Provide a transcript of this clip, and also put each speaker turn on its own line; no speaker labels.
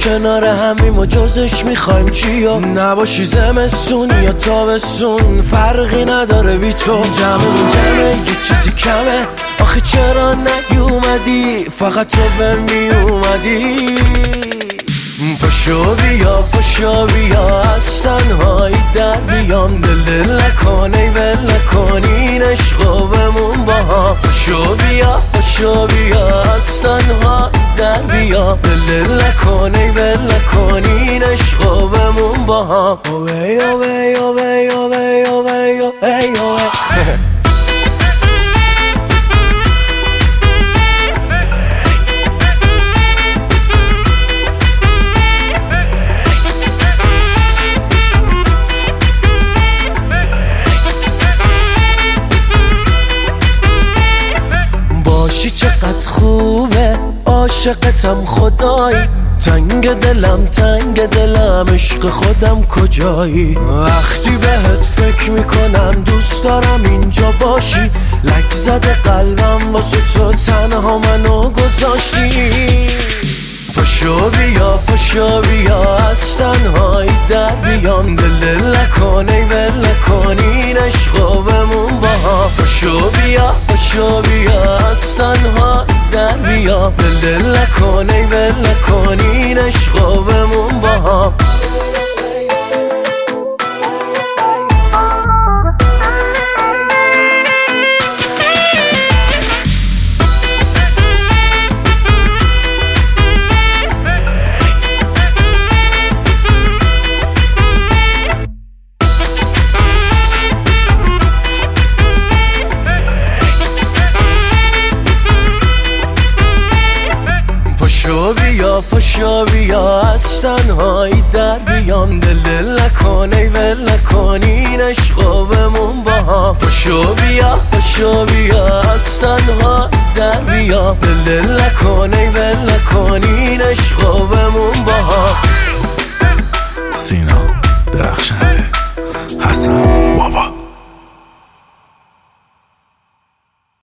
کنار همیم و جزش میخوایم چیا؟ نباشی زمستون یا تابستون فرقی نداره بی تو. جمعمون جمعه یه چیزی کمه، آخه چرا نیومدی؟ فقط تو به میومدی. پاشو بیا از تنهایی در بیام، دل نکنی ول نکنین عشقو بمون با هم. پاشو بیا از تنهایی در بیام، دل نکنی ول نکنین عشقو بمون با هم. باشی چقدر خوبه، عاشقتم خدایی. تنگ دلم عشق خودم کجایی؟ وقتی بهت فکر میکنم دوست دارم اینجا باشی. لک زده قلبم واسه تو تنها منو گذاشتی. پاشو بیا از تنهایی در بیام، دل نکنی ول نکنین عشقو بمون با هم. پاشو بیا از تنهایی در بیام، دل نکنی ول نکنین عشقو بمون با هم. پاشو بیا از تنهایی در بیام، دل نکنی ول نکنین عشقو بمون با هم. پاشو بیا از تنهایی در بیام، دل نکنی ول نکنین عشقو بمون با هم.
سینا درخشنده، حسن